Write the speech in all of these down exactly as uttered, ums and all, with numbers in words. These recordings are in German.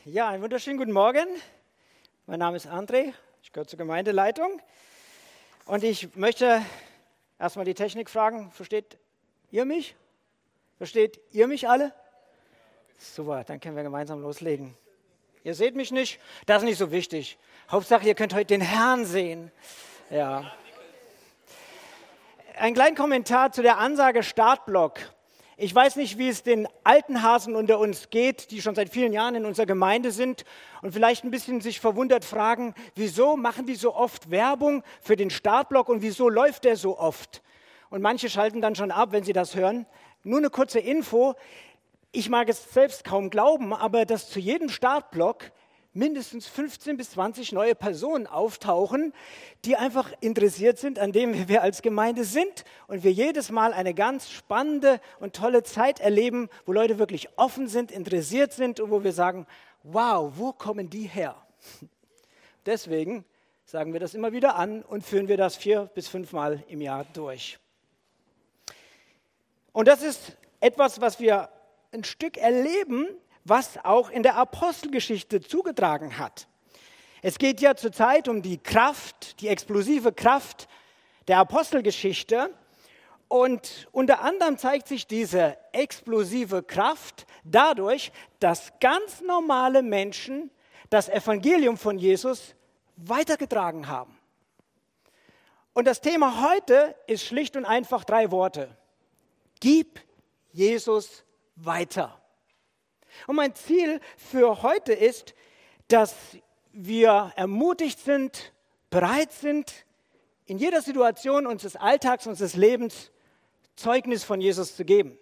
Ja, einen wunderschönen guten Morgen. Mein Name ist André, ich gehöre zur Gemeindeleitung. Und ich möchte erstmal die Technik fragen, versteht ihr mich? Versteht ihr mich alle? Super, dann können wir gemeinsam loslegen. Ihr seht mich nicht, das ist nicht so wichtig. Hauptsache, ihr könnt heute den Herrn sehen. Ja. Ein kleiner Kommentar zu der Ansage Startblock. Ich weiß nicht, wie es den alten Hasen unter uns geht, die schon seit vielen Jahren in unserer Gemeinde sind und vielleicht ein bisschen sich verwundert fragen, wieso machen die so oft Werbung für den Startblock und wieso läuft der so oft? Und manche schalten dann schon ab, wenn sie das hören. Nur eine kurze Info. Ich mag es selbst kaum glauben, aber dass zu jedem Startblock mindestens fünfzehn bis zwanzig neue Personen auftauchen, die einfach interessiert sind an dem, wie wir als Gemeinde sind und wir jedes Mal eine ganz spannende und tolle Zeit erleben, wo Leute wirklich offen sind, interessiert sind und wo wir sagen, wow, wo kommen die her? Deswegen sagen wir das immer wieder an und führen wir das vier bis fünfmal im Jahr durch. Und das ist etwas, was wir ein Stück erleben, was auch in der Apostelgeschichte zugetragen hat. Es geht ja zurzeit um die Kraft, die explosive Kraft der Apostelgeschichte. Und unter anderem zeigt sich diese explosive Kraft dadurch, dass ganz normale Menschen das Evangelium von Jesus weitergetragen haben. Und das Thema heute ist schlicht und einfach drei Worte. Gib Jesus weiter. Und mein Ziel für heute ist, dass wir ermutigt sind, bereit sind, in jeder Situation unseres Alltags, unseres Lebens Zeugnis von Jesus zu geben.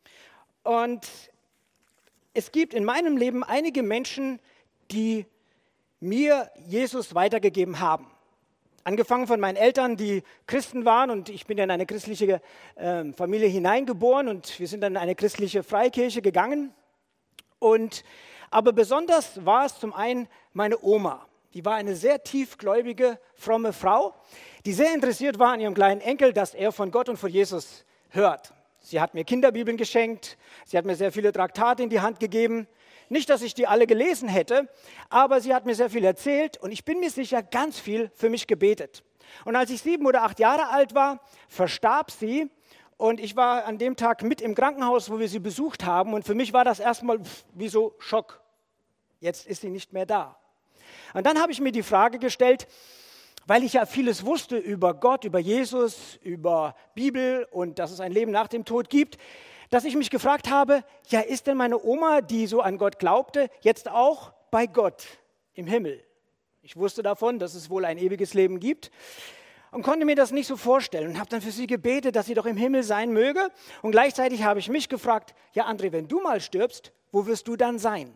Und es gibt in meinem Leben einige Menschen, die mir Jesus weitergegeben haben. Angefangen von meinen Eltern, die Christen waren und ich bin in eine christliche äh, Familie hineingeboren und wir sind dann in eine christliche Freikirche gegangen. Und, aber besonders war es zum einen meine Oma. Die war eine sehr tiefgläubige, fromme Frau, die sehr interessiert war an ihrem kleinen Enkel, dass er von Gott und von Jesus hört. Sie hat mir Kinderbibeln geschenkt, sie hat mir sehr viele Traktate in die Hand gegeben. Nicht, dass ich die alle gelesen hätte, aber sie hat mir sehr viel erzählt und ich bin mir sicher, ganz viel für mich gebetet. Und als ich sieben oder acht Jahre alt war, verstarb sie. Und ich war an dem Tag mit im Krankenhaus, wo wir sie besucht haben. Und für mich war das erstmal wie so Schock. Jetzt ist sie nicht mehr da. Und dann habe ich mir die Frage gestellt, weil ich ja vieles wusste über Gott, über Jesus, über Bibel und dass es ein Leben nach dem Tod gibt, dass ich mich gefragt habe, ja, ist denn meine Oma, die so an Gott glaubte, jetzt auch bei Gott im Himmel? Ich wusste davon, dass es wohl ein ewiges Leben gibt. Und konnte mir das nicht so vorstellen und habe dann für sie gebetet, dass sie doch im Himmel sein möge. Und gleichzeitig habe ich mich gefragt, ja André, wenn du mal stirbst, wo wirst du dann sein?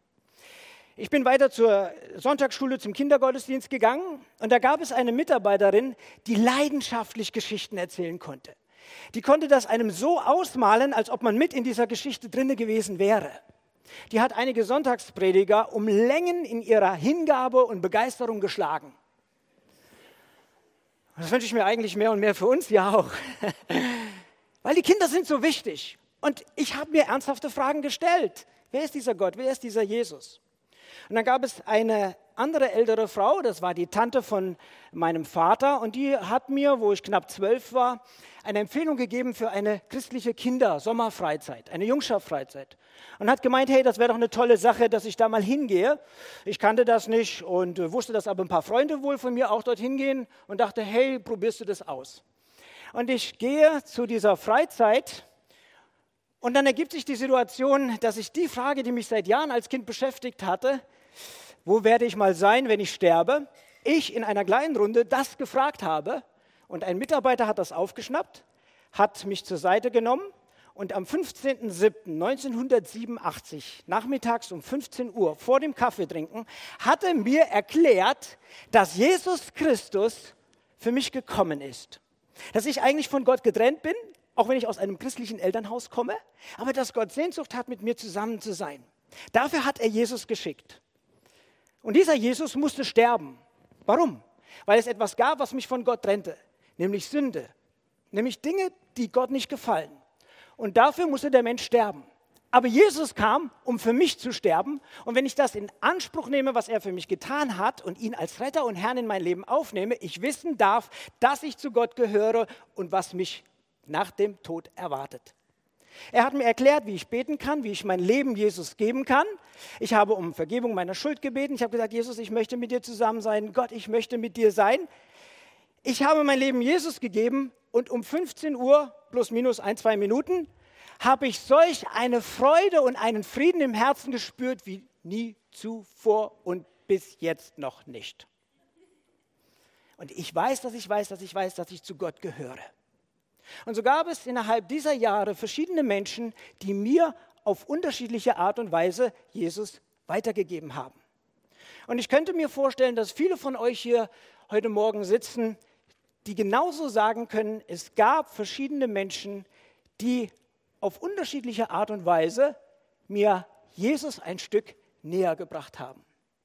Ich bin weiter zur Sonntagsschule, zum Kindergottesdienst gegangen und da gab es eine Mitarbeiterin, die leidenschaftlich Geschichten erzählen konnte. Die konnte das einem so ausmalen, als ob man mit in dieser Geschichte drinne gewesen wäre. Die hat einige Sonntagsprediger um Längen in ihrer Hingabe und Begeisterung geschlagen. Das wünsche ich mir eigentlich mehr und mehr für uns, ja auch. Weil die Kinder sind so wichtig. Und ich habe mir ernsthafte Fragen gestellt. Wer ist dieser Gott? Wer ist dieser Jesus? Und dann gab es eine andere ältere Frau, das war die Tante von meinem Vater. Und die hat mir, wo ich knapp zwölf war, eine Empfehlung gegeben für eine christliche Kinder-Sommerfreizeit, eine Jungschaftsfreizeit. Und hat gemeint, hey, das wäre doch eine tolle Sache, dass ich da mal hingehe. Ich kannte das nicht und wusste, dass aber ein paar Freunde wohl von mir auch dorthin gehen und dachte, hey, probierst du das aus? Und ich gehe zu dieser Freizeit und dann ergibt sich die Situation, dass ich die Frage, die mich seit Jahren als Kind beschäftigt hatte, wo werde ich mal sein, wenn ich sterbe, ich in einer kleinen Runde das gefragt habe und ein Mitarbeiter hat das aufgeschnappt, hat mich zur Seite genommen und am fünfzehnten siebten neunzehnhundertsiebenundachtzig, nachmittags um fünfzehn Uhr, vor dem Kaffeetrinken, hat er mir erklärt, dass Jesus Christus für mich gekommen ist. Dass ich eigentlich von Gott getrennt bin, auch wenn ich aus einem christlichen Elternhaus komme, aber dass Gott Sehnsucht hat, mit mir zusammen zu sein. Dafür hat er Jesus geschickt. Und dieser Jesus musste sterben. Warum? Weil es etwas gab, was mich von Gott trennte, nämlich Sünde, nämlich Dinge, die Gott nicht gefallen. Und dafür musste der Mensch sterben. Aber Jesus kam, um für mich zu sterben. Und wenn ich das in Anspruch nehme, was er für mich getan hat und ihn als Retter und Herrn in mein Leben aufnehme, ich wissen darf, dass ich zu Gott gehöre und was mich nach dem Tod erwartet. Er hat mir erklärt, wie ich beten kann, wie ich mein Leben Jesus geben kann. Ich habe um Vergebung meiner Schuld gebeten. Ich habe gesagt, Jesus, ich möchte mit dir zusammen sein. Gott, ich möchte mit dir sein. Ich habe mein Leben Jesus gegeben und um fünfzehn Uhr plus minus ein, zwei Minuten habe ich solch eine Freude und einen Frieden im Herzen gespürt wie nie zuvor und bis jetzt noch nicht. Und ich weiß, dass ich weiß, dass ich weiß, dass ich zu Gott gehöre. Und so gab es innerhalb dieser Jahre verschiedene Menschen, die mir auf unterschiedliche Art und Weise Jesus weitergegeben haben. Und ich könnte mir vorstellen, dass viele von euch hier heute Morgen sitzen, die genauso sagen können, es gab verschiedene Menschen, die auf unterschiedliche Art und Weise mir Jesus ein Stück näher gebracht haben.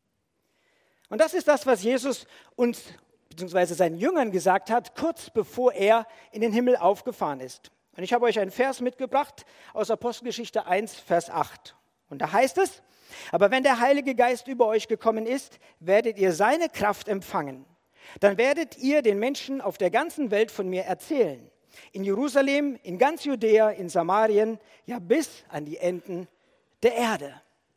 Und das ist das, was Jesus uns bzw. seinen Jüngern gesagt hat, kurz bevor er in den Himmel aufgefahren ist. Und ich habe euch einen Vers mitgebracht aus Apostelgeschichte eins, Vers acht. Und da heißt es, aber wenn der Heilige Geist über euch gekommen ist, werdet ihr seine Kraft empfangen. Dann werdet ihr den Menschen auf der ganzen Welt von mir erzählen. In Jerusalem, in ganz Judäa, in Samarien, ja bis an die Enden der Erde.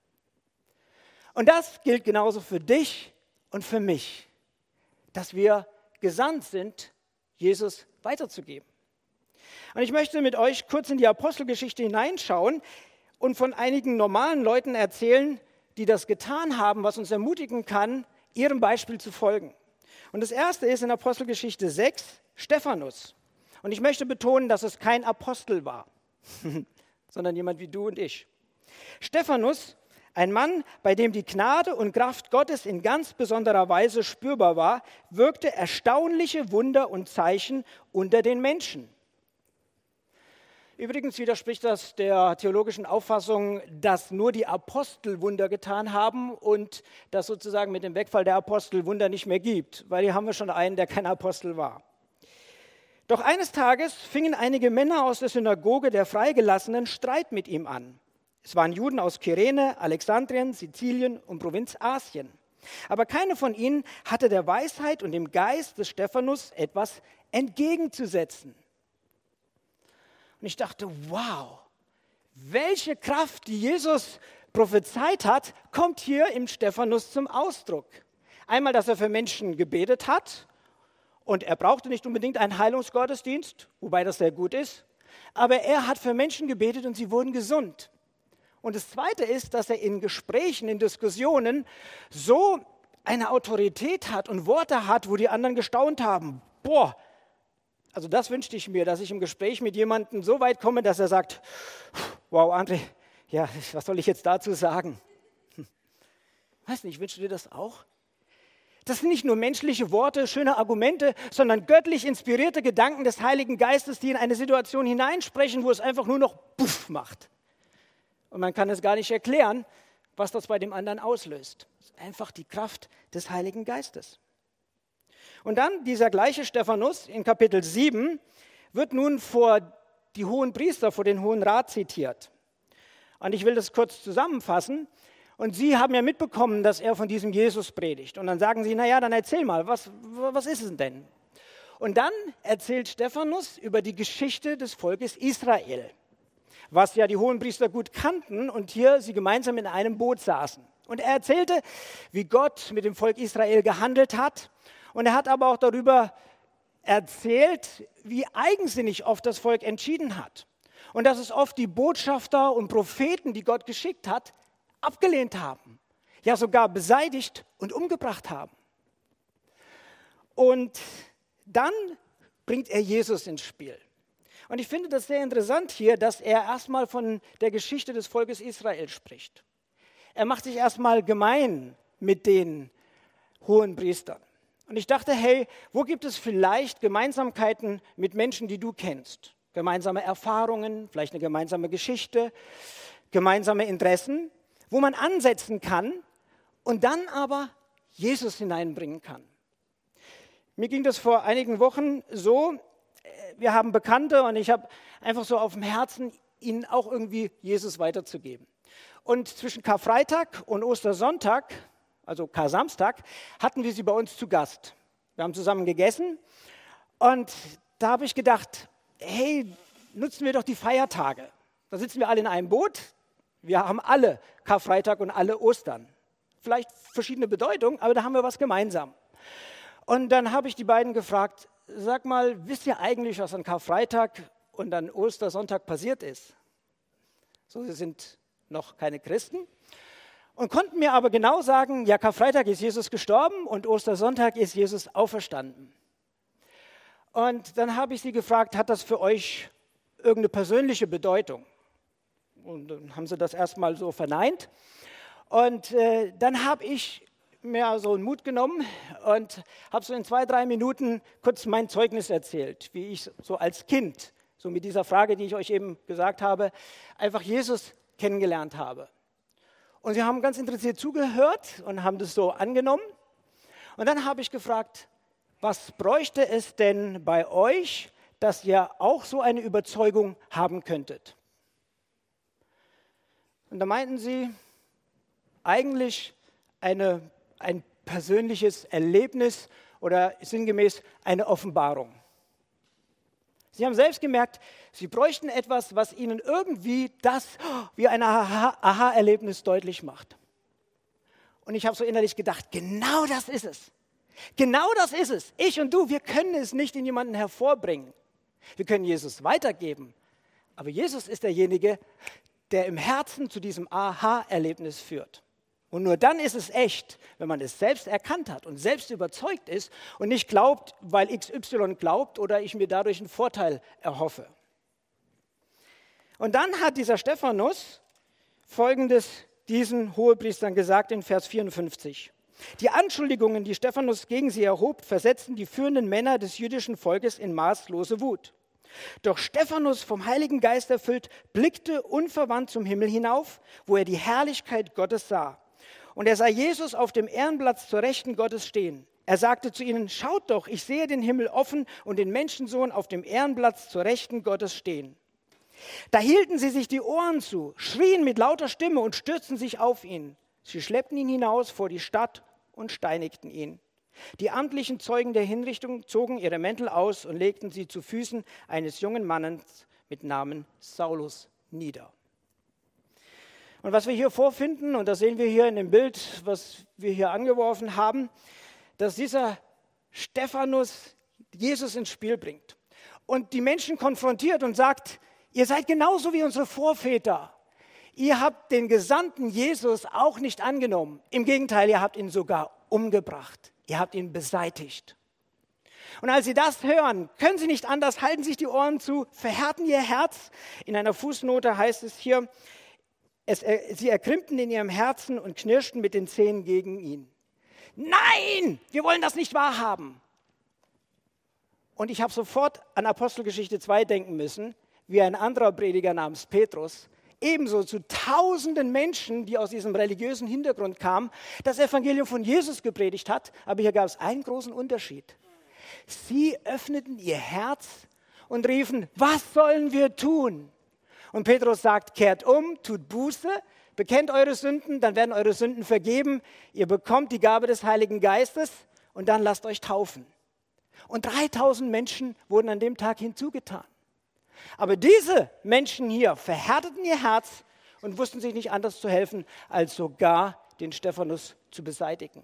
Und das gilt genauso für dich und für mich, dass wir gesandt sind, Jesus weiterzugeben. Und ich möchte mit euch kurz in die Apostelgeschichte hineinschauen und von einigen normalen Leuten erzählen, die das getan haben, was uns ermutigen kann, ihrem Beispiel zu folgen. Und das erste ist in Apostelgeschichte sechs, Stephanus. Und ich möchte betonen, dass es kein Apostel war, sondern jemand wie du und ich. Stephanus, ein Mann, bei dem die Gnade und Kraft Gottes in ganz besonderer Weise spürbar war, wirkte erstaunliche Wunder und Zeichen unter den Menschen. Übrigens widerspricht das der theologischen Auffassung, dass nur die Apostel Wunder getan haben und dass sozusagen mit dem Wegfall der Apostel Wunder nicht mehr gibt, weil hier haben wir schon einen, der kein Apostel war. Doch eines Tages fingen einige Männer aus der Synagoge der Freigelassenen Streit mit ihm an. Es waren Juden aus Kyrene, Alexandrien, Sizilien und Provinzasien. Aber keiner von ihnen hatte der Weisheit und dem Geist des Stephanus etwas entgegenzusetzen. Und ich dachte, wow, welche Kraft, die Jesus prophezeit hat, kommt hier im Stephanus zum Ausdruck. Einmal, dass er für Menschen gebetet hat. Und er brauchte nicht unbedingt einen Heilungsgottesdienst, wobei das sehr gut ist. Aber er hat für Menschen gebetet und sie wurden gesund. Und das Zweite ist, dass er in Gesprächen, in Diskussionen so eine Autorität hat und Worte hat, wo die anderen gestaunt haben. Boah, also das wünschte ich mir, dass ich im Gespräch mit jemandem so weit komme, dass er sagt, wow, André, ja, was soll ich jetzt dazu sagen? Hm. Weiß nicht, wünschst du dir das auch? Das sind nicht nur menschliche Worte, schöne Argumente, sondern göttlich inspirierte Gedanken des Heiligen Geistes, die in eine Situation hineinsprechen, wo es einfach nur noch Puff macht. Und man kann es gar nicht erklären, was das bei dem anderen auslöst. Das ist einfach die Kraft des Heiligen Geistes. Und dann dieser gleiche Stephanus in Kapitel sieben wird nun vor die hohen Priester, vor den Hohen Rat zitiert. Und ich will das kurz zusammenfassen. Und sie haben ja mitbekommen, dass er von diesem Jesus predigt. Und dann sagen sie, naja, dann erzähl mal, was, was ist es denn? Und dann erzählt Stephanus über die Geschichte des Volkes Israel, was ja die Hohenpriester gut kannten und hier sie gemeinsam in einem Boot saßen. Und er erzählte, wie Gott mit dem Volk Israel gehandelt hat. Und er hat aber auch darüber erzählt, wie eigensinnig oft das Volk entschieden hat. Und dass es oft die Botschafter und Propheten, die Gott geschickt hat, abgelehnt haben, ja sogar beseitigt und umgebracht haben. Und dann bringt er Jesus ins Spiel. Und ich finde das sehr interessant hier, dass er erstmal von der Geschichte des Volkes Israel spricht. Er macht sich erstmal gemein mit den Hohenpriestern. Und ich dachte, hey, wo gibt es vielleicht Gemeinsamkeiten mit Menschen, die du kennst? Gemeinsame Erfahrungen, vielleicht eine gemeinsame Geschichte, gemeinsame Interessen, wo man ansetzen kann und dann aber Jesus hineinbringen kann. Mir ging das vor einigen Wochen so, wir haben Bekannte und ich habe einfach so auf dem Herzen, ihnen auch irgendwie Jesus weiterzugeben. Und zwischen Karfreitag und Ostersonntag, also Kar-Samstag, hatten wir sie bei uns zu Gast. Wir haben zusammen gegessen und da habe ich gedacht, hey, nutzen wir doch die Feiertage. Da sitzen wir alle in einem Boot. Wir haben alle Karfreitag und alle Ostern. Vielleicht verschiedene Bedeutungen, aber da haben wir was gemeinsam. Und dann habe ich die beiden gefragt, sag mal, wisst ihr eigentlich, was an Karfreitag und an Ostersonntag passiert ist? So, sie sind noch keine Christen und konnten mir aber genau sagen, ja, Karfreitag ist Jesus gestorben und Ostersonntag ist Jesus auferstanden. Und dann habe ich sie gefragt, hat das für euch irgendeine persönliche Bedeutung? Und dann haben sie das erstmal so verneint. Und äh, dann habe ich mir so einen Mut genommen und habe so in zwei, drei Minuten kurz mein Zeugnis erzählt, wie ich so als Kind, so mit dieser Frage, die ich euch eben gesagt habe, einfach Jesus kennengelernt habe. Und sie haben ganz interessiert zugehört und haben das so angenommen. Und dann habe ich gefragt, was bräuchte es denn bei euch, dass ihr auch so eine Überzeugung haben könntet? Und da meinten sie, eigentlich eine, ein persönliches Erlebnis oder sinngemäß eine Offenbarung. Sie haben selbst gemerkt, sie bräuchten etwas, was ihnen irgendwie das wie ein Aha-Erlebnis deutlich macht. Und ich habe so innerlich gedacht, genau das ist es. Genau das ist es. Ich und du, wir können es nicht in jemanden hervorbringen. Wir können Jesus weitergeben. Aber Jesus ist derjenige, der im Herzen zu diesem Aha-Erlebnis führt. Und nur dann ist es echt, wenn man es selbst erkannt hat und selbst überzeugt ist und nicht glaubt, weil X Y glaubt oder ich mir dadurch einen Vorteil erhoffe. Und dann hat dieser Stephanus Folgendes diesen Hohepriestern gesagt in Vers vierundfünfzig. Die Anschuldigungen, die Stephanus gegen sie erhob, versetzten die führenden Männer des jüdischen Volkes in maßlose Wut. Doch Stephanus, vom Heiligen Geist erfüllt, blickte unverwandt zum Himmel hinauf, wo er die Herrlichkeit Gottes sah. Und er sah Jesus auf dem Ehrenplatz zur Rechten Gottes stehen. Er sagte zu ihnen, schaut doch, ich sehe den Himmel offen und den Menschensohn auf dem Ehrenplatz zur Rechten Gottes stehen. Da hielten sie sich die Ohren zu, schrien mit lauter Stimme und stürzten sich auf ihn. Sie schleppten ihn hinaus vor die Stadt und steinigten ihn. Die amtlichen Zeugen der Hinrichtung zogen ihre Mäntel aus und legten sie zu Füßen eines jungen Mannes mit Namen Saulus nieder. Und was wir hier vorfinden, und das sehen wir hier in dem Bild, was wir hier angeworfen haben, dass dieser Stephanus Jesus ins Spiel bringt und die Menschen konfrontiert und sagt, ihr seid genauso wie unsere Vorväter. Ihr habt den Gesandten Jesus auch nicht angenommen. Im Gegenteil, ihr habt ihn sogar umgebracht. Ihr habt ihn beseitigt. Und als sie das hören, können sie nicht anders, halten sich die Ohren zu, verhärten ihr Herz. In einer Fußnote heißt es hier, es, äh, sie erkrimmten in ihrem Herzen und knirschten mit den Zähnen gegen ihn. Nein, wir wollen das nicht wahrhaben. Und ich habe sofort an Apostelgeschichte zwei denken müssen, wie ein anderer Prediger namens Petrus, ebenso zu tausenden Menschen, die aus diesem religiösen Hintergrund kamen, das Evangelium von Jesus gepredigt hat. Aber hier gab es einen großen Unterschied. Sie öffneten ihr Herz und riefen, was sollen wir tun? Und Petrus sagt, kehrt um, tut Buße, bekennt eure Sünden, dann werden eure Sünden vergeben. Ihr bekommt die Gabe des Heiligen Geistes und dann lasst euch taufen. Und dreitausend Menschen wurden an dem Tag hinzugetan. Aber diese Menschen hier verhärteten ihr Herz und wussten sich nicht anders zu helfen, als sogar den Stephanus zu beseitigen.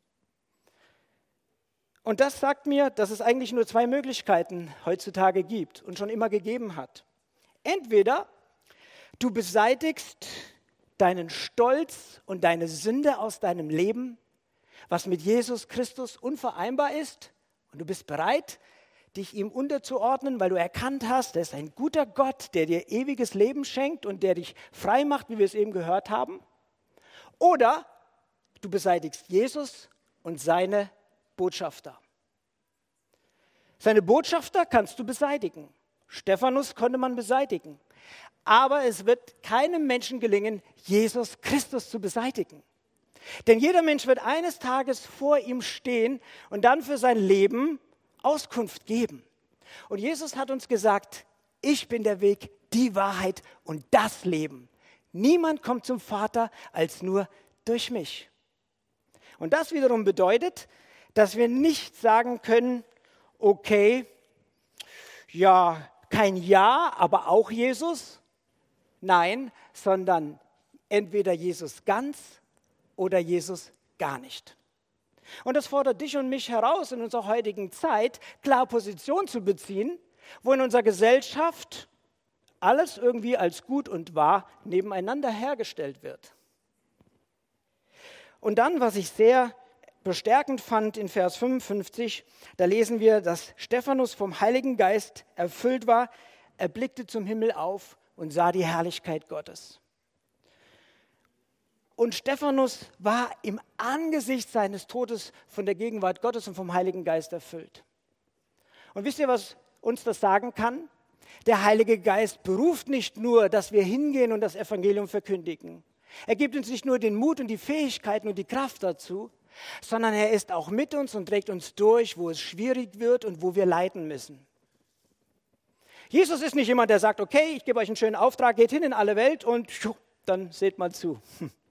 Und das sagt mir, dass es eigentlich nur zwei Möglichkeiten heutzutage gibt und schon immer gegeben hat. Entweder du beseitigst deinen Stolz und deine Sünde aus deinem Leben, was mit Jesus Christus unvereinbar ist, und du bist bereit, dich ihm unterzuordnen, weil du erkannt hast, er ist ein guter Gott, der dir ewiges Leben schenkt und der dich frei macht, wie wir es eben gehört haben. Oder du beseitigst Jesus und seine Botschafter. Seine Botschafter kannst du beseitigen. Stephanus konnte man beseitigen. Aber es wird keinem Menschen gelingen, Jesus Christus zu beseitigen. Denn jeder Mensch wird eines Tages vor ihm stehen und dann für sein Leben Auskunft geben. Und Jesus hat uns gesagt, ich bin der Weg, die Wahrheit und das Leben. Niemand kommt zum Vater als nur durch mich. Und das wiederum bedeutet, dass wir nicht sagen können, okay, ja, kein Ja, aber auch Jesus. Nein, sondern entweder Jesus ganz oder Jesus gar nicht. Und das fordert dich und mich heraus, in unserer heutigen Zeit klar Position zu beziehen, wo in unserer Gesellschaft alles irgendwie als gut und wahr nebeneinander hergestellt wird. Und dann, was ich sehr bestärkend fand in Vers fünfundfünfzig, da lesen wir, dass Stephanus vom Heiligen Geist erfüllt war. Er blickte zum Himmel auf und sah die Herrlichkeit Gottes. Und Stephanus war im Angesicht seines Todes von der Gegenwart Gottes und vom Heiligen Geist erfüllt. Und wisst ihr, was uns das sagen kann? Der Heilige Geist beruft nicht nur, dass wir hingehen und das Evangelium verkündigen. Er gibt uns nicht nur den Mut und die Fähigkeiten und die Kraft dazu, sondern er ist auch mit uns und trägt uns durch, wo es schwierig wird und wo wir leiden müssen. Jesus ist nicht jemand, der sagt, okay, ich gebe euch einen schönen Auftrag, geht hin in alle Welt und dann seht mal zu.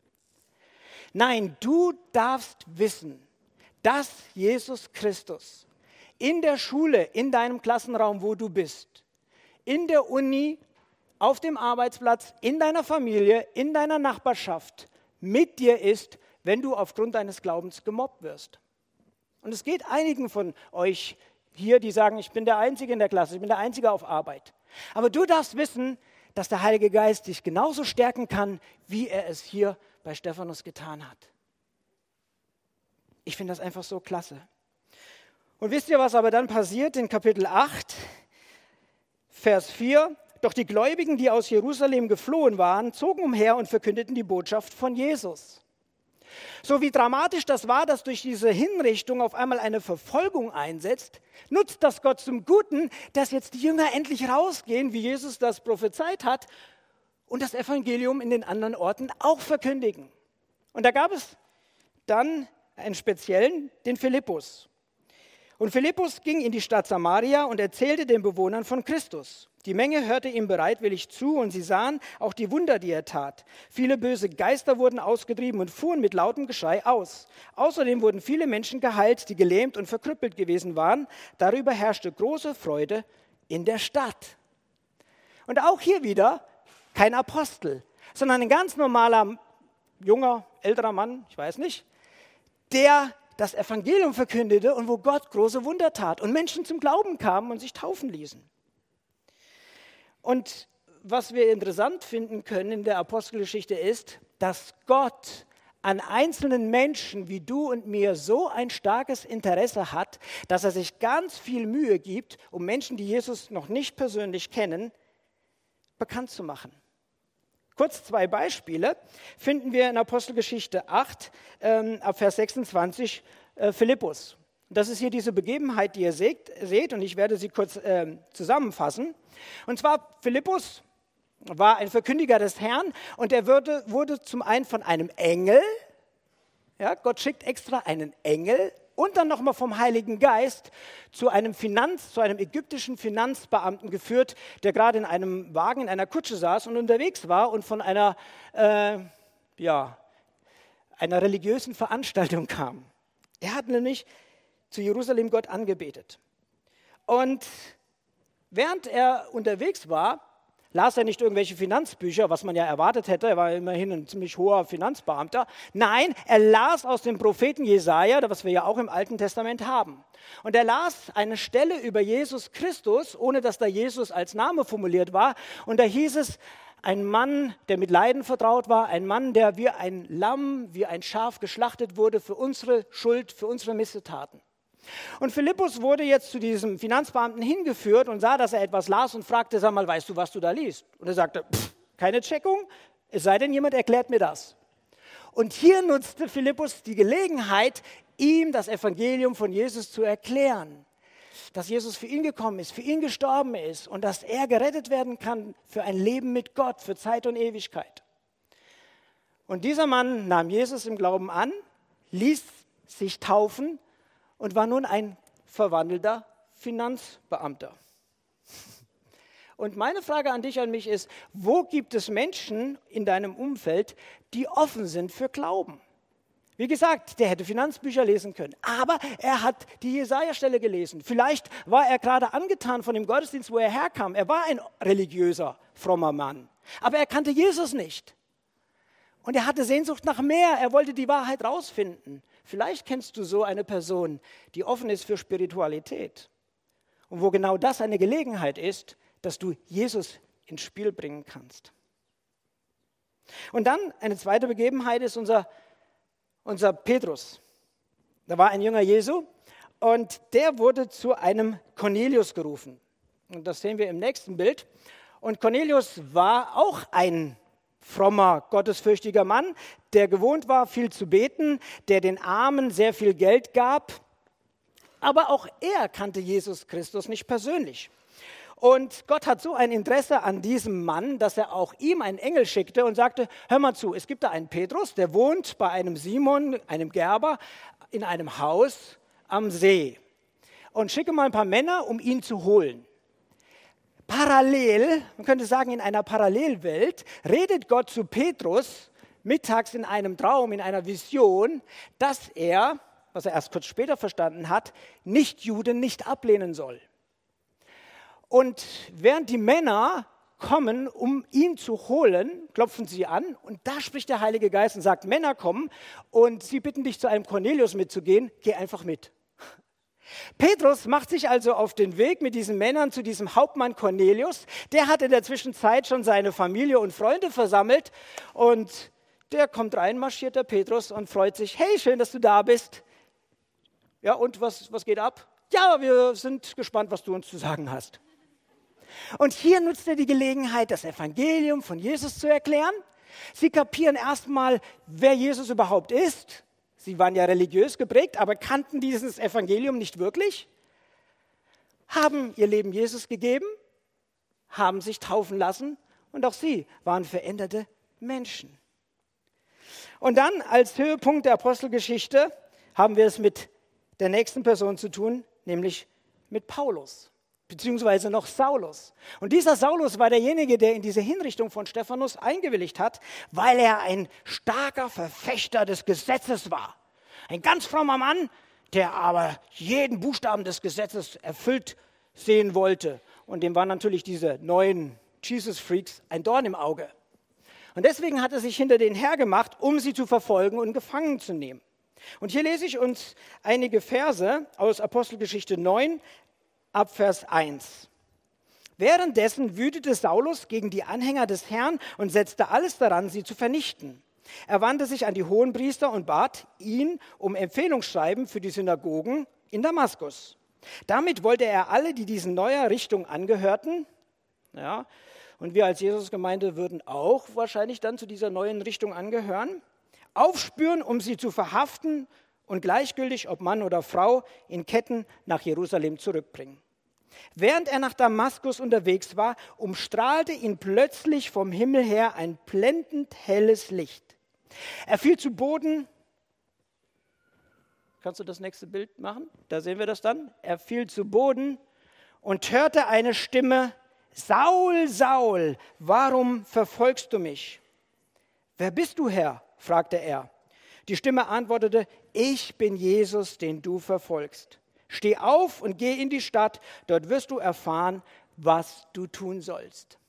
Nein, du darfst wissen, dass Jesus Christus in der Schule, in deinem Klassenraum, wo du bist, in der Uni, auf dem Arbeitsplatz, in deiner Familie, in deiner Nachbarschaft mit dir ist, wenn du aufgrund deines Glaubens gemobbt wirst. Und es geht einigen von euch hier, die sagen, ich bin der Einzige in der Klasse, ich bin der Einzige auf Arbeit. Aber du darfst wissen, dass der Heilige Geist dich genauso stärken kann, wie er es hier bei Stephanus getan hat. Ich finde das einfach so klasse. Und wisst ihr, was aber dann passiert in Kapitel acht, Vers vier? Doch die Gläubigen, die aus Jerusalem geflohen waren, zogen umher und verkündeten die Botschaft von Jesus. So wie dramatisch das war, dass durch diese Hinrichtung auf einmal eine Verfolgung einsetzt, nutzt das Gott zum Guten, dass jetzt die Jünger endlich rausgehen, wie Jesus das prophezeit hat, und das Evangelium in den anderen Orten auch verkündigen. Und da gab es dann einen speziellen, den Philippus. Und Philippus ging in die Stadt Samaria und erzählte den Bewohnern von Christus. Die Menge hörte ihm bereitwillig zu und sie sahen auch die Wunder, die er tat. Viele böse Geister wurden ausgetrieben und fuhren mit lautem Geschrei aus. Außerdem wurden viele Menschen geheilt, die gelähmt und verkrüppelt gewesen waren. Darüber herrschte große Freude in der Stadt. Und auch hier wieder kein Apostel, sondern ein ganz normaler, junger, älterer Mann, ich weiß nicht, der das Evangelium verkündete und wo Gott große Wunder tat und Menschen zum Glauben kamen und sich taufen ließen. Und was wir interessant finden können in der Apostelgeschichte ist, dass Gott an einzelnen Menschen wie du und mir so ein starkes Interesse hat, dass er sich ganz viel Mühe gibt, um Menschen, die Jesus noch nicht persönlich kennen, bekannt zu machen. Kurz zwei Beispiele finden wir in Apostelgeschichte acht, ähm, ab Vers sechsundzwanzig, äh, Philippus. Das ist hier diese Begebenheit, die ihr seht, seht und ich werde sie kurz äh, zusammenfassen. Und zwar, Philippus war ein Verkündiger des Herrn und er wurde, wurde zum einen von einem Engel, ja, Gott schickt extra einen Engel, und dann nochmal vom Heiligen Geist zu einem Finanz, zu einem ägyptischen Finanzbeamten geführt, der gerade in einem Wagen, in einer Kutsche saß und unterwegs war und von einer, äh, ja, einer religiösen Veranstaltung kam. Er hat nämlich zu Jerusalem Gott angebetet. Und während er unterwegs war, las er nicht irgendwelche Finanzbücher, was man ja erwartet hätte. Er war immerhin ein ziemlich hoher Finanzbeamter. Nein, er las aus dem Propheten Jesaja, was wir ja auch im Alten Testament haben. Und er las eine Stelle über Jesus Christus, ohne dass da Jesus als Name formuliert war. Und da hieß es, ein Mann, der mit Leiden vertraut war, ein Mann, der wie ein Lamm, wie ein Schaf geschlachtet wurde für unsere Schuld, für unsere Missetaten. Und Philippus wurde jetzt zu diesem Finanzbeamten hingeführt und sah, dass er etwas las und fragte, sag mal, weißt du, was du da liest? Und er sagte, pff, keine Checkung, es sei denn, jemand erklärt mir das. Und hier nutzte Philippus die Gelegenheit, ihm das Evangelium von Jesus zu erklären. Dass Jesus für ihn gekommen ist, für ihn gestorben ist und dass er gerettet werden kann für ein Leben mit Gott, für Zeit und Ewigkeit. Und dieser Mann nahm Jesus im Glauben an, ließ sich taufen und war nun ein verwandelter Finanzbeamter. Und meine Frage an dich, an mich ist, wo gibt es Menschen in deinem Umfeld, die offen sind für Glauben? Wie gesagt, der hätte Finanzbücher lesen können, aber er hat die Jesaja-Stelle gelesen. Vielleicht war er gerade angetan von dem Gottesdienst, wo er herkam. Er war ein religiöser, frommer Mann, aber er kannte Jesus nicht. Und er hatte Sehnsucht nach mehr, er wollte die Wahrheit rausfinden. Vielleicht kennst du so eine Person, die offen ist für Spiritualität. Und wo genau das eine Gelegenheit ist, dass du Jesus ins Spiel bringen kannst. Und dann eine zweite Begebenheit ist unser, unser Petrus. Da war ein Jünger Jesu und der wurde zu einem Cornelius gerufen. Und das sehen wir im nächsten Bild. Und Cornelius war auch ein frommer, gottesfürchtiger Mann, der gewohnt war, viel zu beten, der den Armen sehr viel Geld gab. Aber auch er kannte Jesus Christus nicht persönlich. Und Gott hat so ein Interesse an diesem Mann, dass er auch ihm einen Engel schickte und sagte, hör mal zu, es gibt da einen Petrus, der wohnt bei einem Simon, einem Gerber, in einem Haus am See. Und schicke mal ein paar Männer, um ihn zu holen. Parallel, man könnte sagen in einer Parallelwelt, redet Gott zu Petrus mittags in einem Traum, in einer Vision, dass er, was er erst kurz später verstanden hat, Nichtjuden nicht ablehnen soll. Und während die Männer kommen, um ihn zu holen, klopfen sie an und da spricht der Heilige Geist und sagt, Männer kommen und sie bitten dich zu einem Cornelius mitzugehen, geh einfach mit. Petrus macht sich also auf den Weg mit diesen Männern zu diesem Hauptmann Cornelius. Der hat in der Zwischenzeit schon seine Familie und Freunde versammelt und der kommt rein, marschiert der Petrus und freut sich, hey, schön, dass du da bist. Ja, und was, was geht ab? Ja, wir sind gespannt, was du uns zu sagen hast. Und hier nutzt er die Gelegenheit, das Evangelium von Jesus zu erklären. Sie kapieren erstmal, wer Jesus überhaupt ist. Sie waren ja religiös geprägt, aber kannten dieses Evangelium nicht wirklich. Haben ihr Leben Jesus gegeben, haben sich taufen lassen und auch sie waren veränderte Menschen. Und dann als Höhepunkt der Apostelgeschichte haben wir es mit der nächsten Person zu tun, nämlich mit Paulus. Beziehungsweise noch Saulus. Und dieser Saulus war derjenige, der in diese Hinrichtung von Stephanus eingewilligt hat, weil er ein starker Verfechter des Gesetzes war. Ein ganz frommer Mann, der aber jeden Buchstaben des Gesetzes erfüllt sehen wollte. Und dem waren natürlich diese neuen Jesus-Freaks ein Dorn im Auge. Und deswegen hat er sich hinter denen hergemacht, um sie zu verfolgen und gefangen zu nehmen. Und hier lese ich uns einige Verse aus Apostelgeschichte neun, ab Vers eins. Währenddessen wütete Saulus gegen die Anhänger des Herrn und setzte alles daran, sie zu vernichten. Er wandte sich an die Hohenpriester und bat ihn um Empfehlungsschreiben für die Synagogen in Damaskus. Damit wollte er alle, die diesen neuer Richtung angehörten, ja, und wir als Jesusgemeinde würden auch wahrscheinlich dann zu dieser neuen Richtung angehören, aufspüren, um sie zu verhaften und gleichgültig, ob Mann oder Frau, in Ketten nach Jerusalem zurückbringen. Während er nach Damaskus unterwegs war, umstrahlte ihn plötzlich vom Himmel her ein blendend helles Licht. Er fiel zu Boden. Kannst du das nächste Bild machen? Da sehen wir das dann. Er fiel zu Boden und hörte eine Stimme: Saul, Saul, warum verfolgst du mich? Wer bist du, Herr? Fragte er. Die Stimme antwortete: Ich bin Jesus, den du verfolgst. Steh auf und geh in die Stadt, dort wirst du erfahren, was du tun sollst.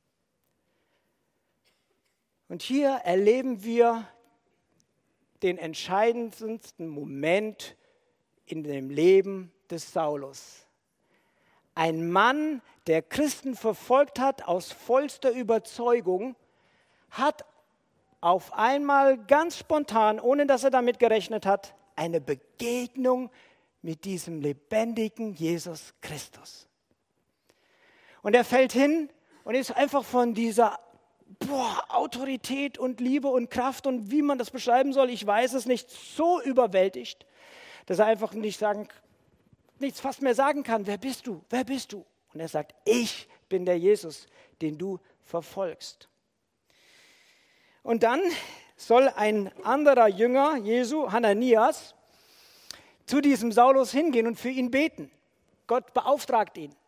Und hier erleben wir den entscheidendsten Moment in dem Leben des Saulus. Ein Mann, der Christen verfolgt hat aus vollster Überzeugung, hat auf einmal ganz spontan, ohne dass er damit gerechnet hat, eine Begegnung mit diesem lebendigen Jesus Christus. Und er fällt hin und ist einfach von dieser boah, Autorität und Liebe und Kraft und wie man das beschreiben soll, ich weiß es nicht, so überwältigt, dass er einfach nicht sagen, nichts fast mehr sagen kann. Wer bist du? Wer bist du? Und er sagt, ich bin der Jesus, den du verfolgst. Und dann soll ein anderer Jünger Jesu, Hananias, zu diesem Saulus hingehen und für ihn beten. Gott beauftragt ihn.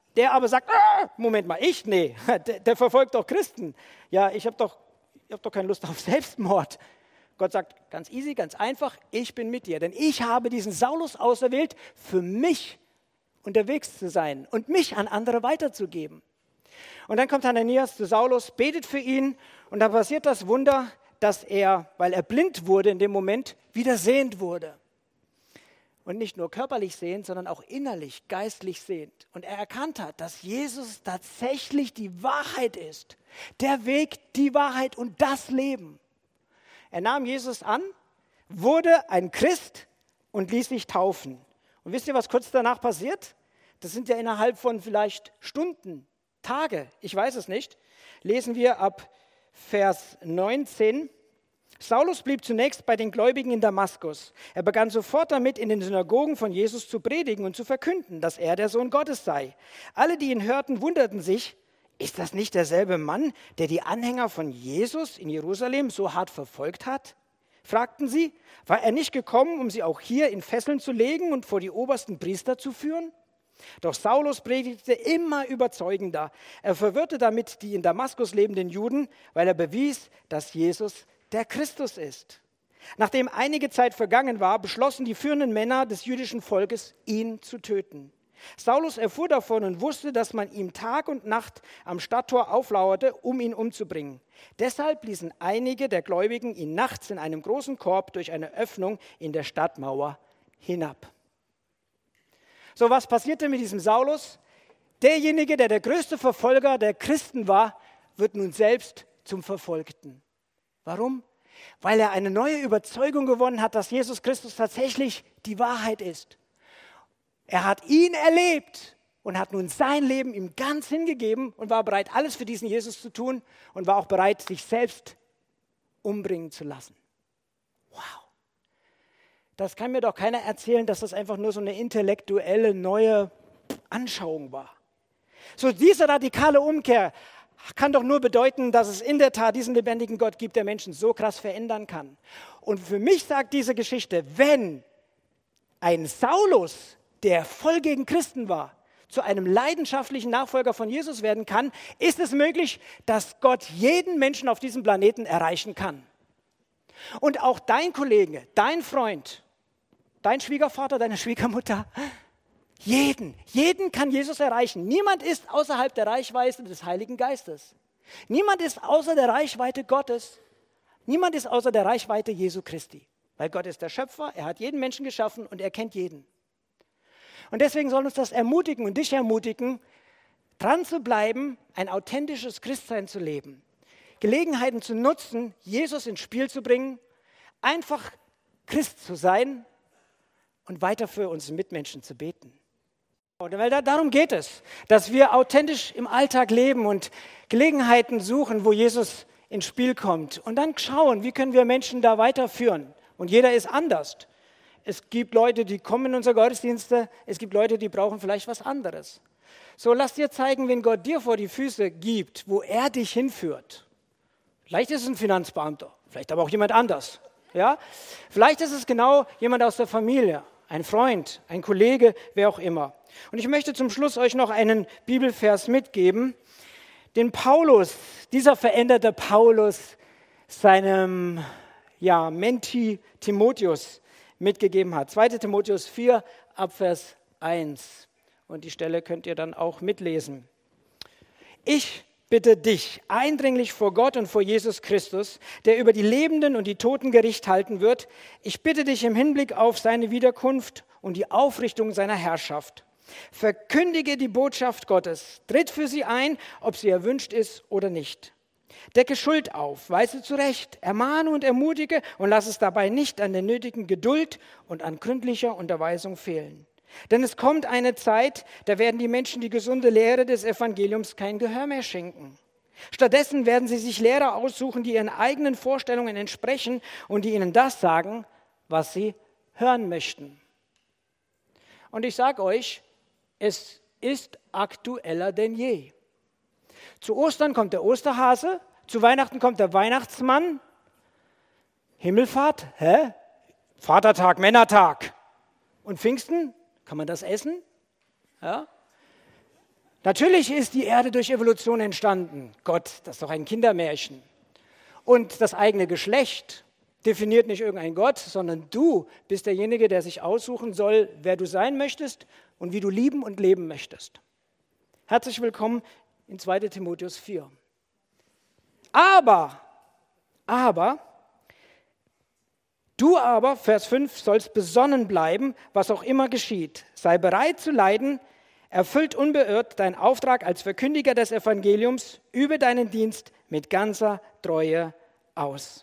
Der aber sagt, ah, Moment mal, ich? Nee, der, der verfolgt doch Christen. Ja, ich habe doch, ich hab doch keine Lust auf Selbstmord. Gott sagt, ganz easy, ganz einfach, ich bin mit dir. Denn ich habe diesen Saulus auserwählt, für mich unterwegs zu sein und mich an andere weiterzugeben. Und dann kommt Hananias zu Saulus, betet für ihn und dann passiert das Wunder, dass er, weil er blind wurde in dem Moment, wieder sehend wurde. Und nicht nur körperlich sehend, sondern auch innerlich, geistlich sehend. Und er erkannt hat, dass Jesus tatsächlich die Wahrheit ist. Der Weg, die Wahrheit und das Leben. Er nahm Jesus an, wurde ein Christ und ließ sich taufen. Und wisst ihr, was kurz danach passiert? Das sind ja innerhalb von vielleicht Stunden, Tage, ich weiß es nicht. Lesen wir ab Vers neunzehn. Saulus blieb zunächst bei den Gläubigen in Damaskus. Er begann sofort damit, in den Synagogen von Jesus zu predigen und zu verkünden, dass er der Sohn Gottes sei. Alle, die ihn hörten, wunderten sich, ist das nicht derselbe Mann, der die Anhänger von Jesus in Jerusalem so hart verfolgt hat? Fragten sie, war er nicht gekommen, um sie auch hier in Fesseln zu legen und vor die obersten Priester zu führen? Doch Saulus predigte immer überzeugender. Er verwirrte damit die in Damaskus lebenden Juden, weil er bewies, dass Jesus der Christus ist. Nachdem einige Zeit vergangen war, beschlossen die führenden Männer des jüdischen Volkes, ihn zu töten. Saulus erfuhr davon und wusste, dass man ihm Tag und Nacht am Stadttor auflauerte, um ihn umzubringen. Deshalb ließen einige der Gläubigen ihn nachts in einem großen Korb durch eine Öffnung in der Stadtmauer hinab. So, was passierte mit diesem Saulus? Derjenige, der der größte Verfolger der Christen war, wird nun selbst zum Verfolgten. Warum? Weil er eine neue Überzeugung gewonnen hat, dass Jesus Christus tatsächlich die Wahrheit ist. Er hat ihn erlebt und hat nun sein Leben ihm ganz hingegeben und war bereit, alles für diesen Jesus zu tun und war auch bereit, sich selbst umbringen zu lassen. Wow. Das kann mir doch keiner erzählen, dass das einfach nur so eine intellektuelle, neue Anschauung war. So diese radikale Umkehr kann doch nur bedeuten, dass es in der Tat diesen lebendigen Gott gibt, der Menschen so krass verändern kann. Und für mich sagt diese Geschichte, wenn ein Saulus, der voll gegen Christen war, zu einem leidenschaftlichen Nachfolger von Jesus werden kann, ist es möglich, dass Gott jeden Menschen auf diesem Planeten erreichen kann. Und auch dein Kollege, dein Freund, dein Schwiegervater, deine Schwiegermutter, jeden, jeden kann Jesus erreichen. Niemand ist außerhalb der Reichweite des Heiligen Geistes. Niemand ist außer der Reichweite Gottes. Niemand ist außer der Reichweite Jesu Christi. Weil Gott ist der Schöpfer, er hat jeden Menschen geschaffen und er kennt jeden. Und deswegen soll uns das ermutigen und dich ermutigen, dran zu bleiben, ein authentisches Christsein zu leben. Gelegenheiten zu nutzen, Jesus ins Spiel zu bringen, einfach Christ zu sein und weiter für unsere Mitmenschen zu beten. Weil da, darum geht es, dass wir authentisch im Alltag leben und Gelegenheiten suchen, wo Jesus ins Spiel kommt. Und dann schauen, wie können wir Menschen da weiterführen. Und jeder ist anders. Es gibt Leute, die kommen in unsere Gottesdienste, es gibt Leute, die brauchen vielleicht was anderes. So, lass dir zeigen, wen Gott dir vor die Füße gibt, wo er dich hinführt. Vielleicht ist es ein Finanzbeamter, vielleicht aber auch jemand anders. Ja? Vielleicht ist es genau jemand aus der Familie, ein Freund, ein Kollege, wer auch immer. Und ich möchte zum Schluss euch noch einen Bibelvers mitgeben, den Paulus, dieser veränderte Paulus, seinem ja, Menti Timotheus mitgegeben hat. zweiter Timotheus vier, Abvers eins. Und die Stelle könnt ihr dann auch mitlesen. Ich bitte dich eindringlich vor Gott und vor Jesus Christus, der über die Lebenden und die Toten Gericht halten wird. Ich bitte dich im Hinblick auf seine Wiederkunft und die Aufrichtung seiner Herrschaft. Verkündige die Botschaft Gottes, tritt für sie ein, ob sie erwünscht ist oder nicht. Decke Schuld auf, weise zurecht, ermahne und ermutige und lass es dabei nicht an der nötigen Geduld und an gründlicher Unterweisung fehlen. Denn es kommt eine Zeit, da werden die Menschen die gesunde Lehre des Evangeliums kein Gehör mehr schenken. Stattdessen werden sie sich Lehrer aussuchen, die ihren eigenen Vorstellungen entsprechen und die ihnen das sagen, was sie hören möchten. Und ich sage euch, es ist aktueller denn je. Zu Ostern kommt der Osterhase, zu Weihnachten kommt der Weihnachtsmann. Himmelfahrt, hä? Vatertag, Männertag. Und Pfingsten, kann man das essen? Ja? Natürlich ist die Erde durch Evolution entstanden. Gott, das ist doch ein Kindermärchen. Und das eigene Geschlecht definiert nicht irgendein Gott, sondern du bist derjenige, der sich aussuchen soll, wer du sein möchtest und wie du lieben und leben möchtest. Herzlich willkommen in zweiter Timotheus vier. Aber, aber, du aber, Vers fünf, sollst besonnen bleiben, was auch immer geschieht. Sei bereit zu leiden, erfüllt unbeirrt deinen Auftrag als Verkündiger des Evangeliums, übe deinen Dienst mit ganzer Treue aus.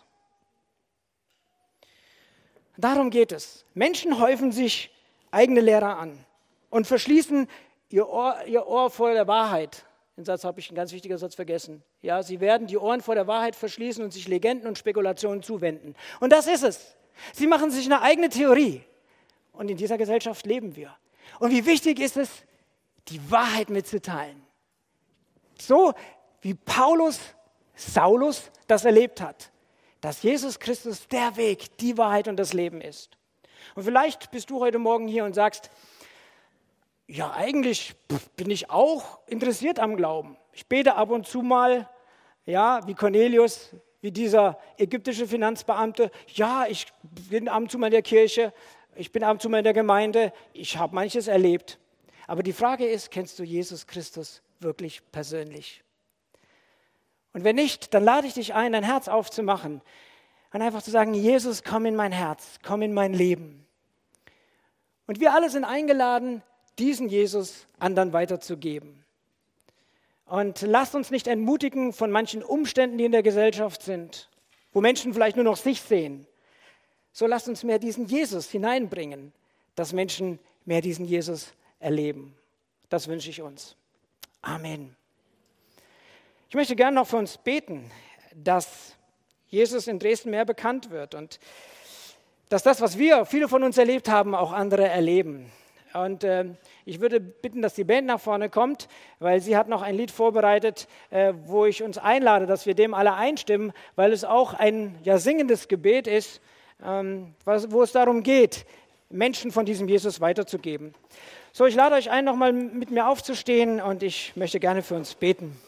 Darum geht es. Menschen häufen sich eigene Lehrer an und verschließen ihr Ohr, ihr Ohr vor der Wahrheit. Den Satz habe ich, ein ganz wichtiger Satz, vergessen. Ja, sie werden die Ohren vor der Wahrheit verschließen und sich Legenden und Spekulationen zuwenden. Und das ist es. Sie machen sich eine eigene Theorie. Und in dieser Gesellschaft leben wir. Und wie wichtig ist es, die Wahrheit mitzuteilen. So wie Paulus, Saulus das erlebt hat. Dass Jesus Christus der Weg, die Wahrheit und das Leben ist. Und vielleicht bist du heute Morgen hier und sagst, ja, eigentlich bin ich auch interessiert am Glauben. Ich bete ab und zu mal, ja, wie Cornelius, wie dieser ägyptische Finanzbeamte. Ja, ich bin ab und zu mal in der Kirche, ich bin ab und zu mal in der Gemeinde, ich habe manches erlebt. Aber die Frage ist, kennst du Jesus Christus wirklich persönlich? Und wenn nicht, dann lade ich dich ein, dein Herz aufzumachen und einfach zu sagen, Jesus, komm in mein Herz, komm in mein Leben. Und wir alle sind eingeladen, diesen Jesus anderen weiterzugeben. Und lasst uns nicht entmutigen von manchen Umständen, die in der Gesellschaft sind, wo Menschen vielleicht nur noch sich sehen. So lasst uns mehr diesen Jesus hineinbringen, dass Menschen mehr diesen Jesus erleben. Das wünsche ich uns. Amen. Ich möchte gerne noch für uns beten, dass Jesus in Dresden mehr bekannt wird und dass das, was wir, viele von uns erlebt haben, auch andere erleben. Und äh, ich würde bitten, dass die Band nach vorne kommt, weil sie hat noch ein Lied vorbereitet, äh, wo ich uns einlade, dass wir dem alle einstimmen, weil es auch ein ja, singendes Gebet ist, ähm, was, wo es darum geht, Menschen von diesem Jesus weiterzugeben. So, ich lade euch ein, nochmal mit mir aufzustehen und ich möchte gerne für uns beten.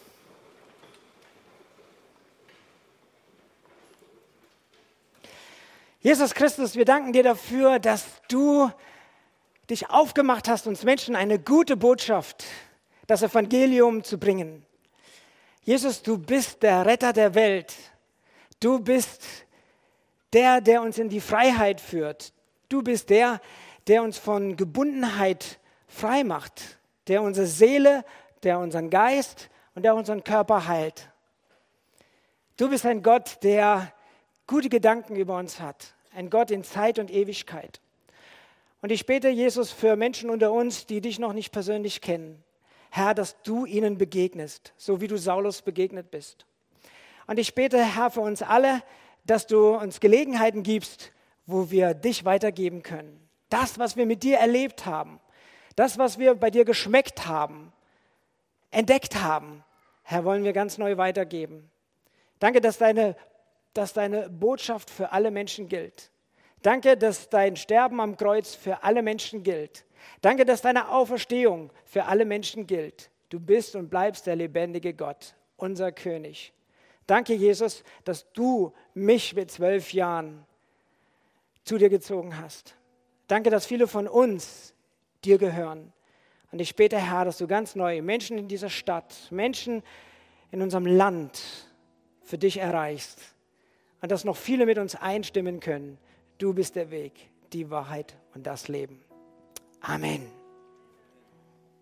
Jesus Christus, wir danken dir dafür, dass du dich aufgemacht hast, uns Menschen eine gute Botschaft, das Evangelium zu bringen. Jesus, du bist der Retter der Welt. Du bist der, der uns in die Freiheit führt. Du bist der, der uns von Gebundenheit frei macht, der unsere Seele, der unseren Geist und der unseren Körper heilt. Du bist ein Gott, der gute Gedanken über uns hat. Ein Gott in Zeit und Ewigkeit. Und ich bete, Jesus, für Menschen unter uns, die dich noch nicht persönlich kennen. Herr, dass du ihnen begegnest, so wie du Saulus begegnet bist. Und ich bete, Herr, für uns alle, dass du uns Gelegenheiten gibst, wo wir dich weitergeben können. Das, was wir mit dir erlebt haben, das, was wir bei dir geschmeckt haben, entdeckt haben, Herr, wollen wir ganz neu weitergeben. Danke, dass deine dass deine Botschaft für alle Menschen gilt. Danke, dass dein Sterben am Kreuz für alle Menschen gilt. Danke, dass deine Auferstehung für alle Menschen gilt. Du bist und bleibst der lebendige Gott, unser König. Danke, Jesus, dass du mich mit zwölf Jahren zu dir gezogen hast. Danke, dass viele von uns dir gehören. Und ich bete, Herr, dass du ganz neu Menschen in dieser Stadt, Menschen in unserem Land für dich erreichst. Und dass noch viele mit uns einstimmen können. Du bist der Weg, die Wahrheit und das Leben. Amen.